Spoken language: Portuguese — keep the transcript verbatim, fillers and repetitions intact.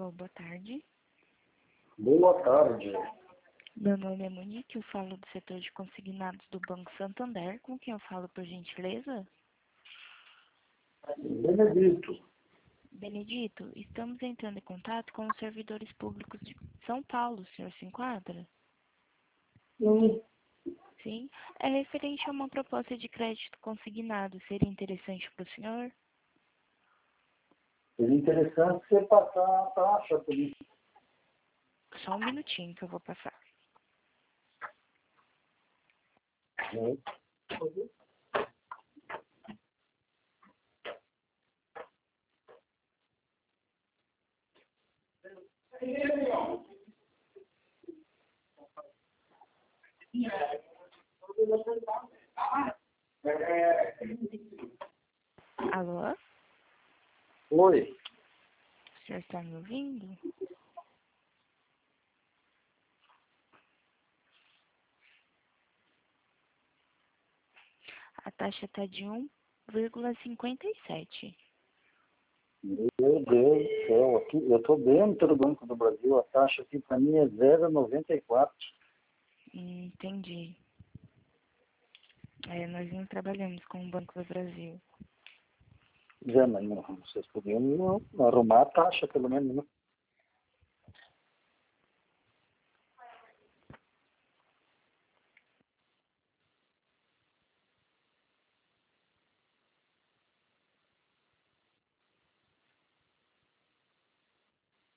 Alô, boa tarde. Boa tarde. Meu nome é Monique, eu falo do setor de consignados do Banco Santander. Com quem eu falo, por gentileza? Benedito. Benedito, estamos entrando em contato com os servidores públicos de São Paulo. O senhor se enquadra? Sim. Sim. É referente a uma proposta de crédito consignado. Seria interessante para o senhor? Seria interessante você passar a taxa por isso. Só um minutinho que eu vou passar. Né? Alô? Oi. O senhor está me ouvindo? A taxa está de um vírgula cinquenta e sete. Meu Deus do céu. Aqui, eu estou dentro do Banco do Brasil. A taxa aqui para mim é zero vírgula noventa e quatro. Hum, entendi. É, nós não trabalhamos com o Banco do Brasil. Já não, vocês podiam arrumar a taxa, pelo menos, né?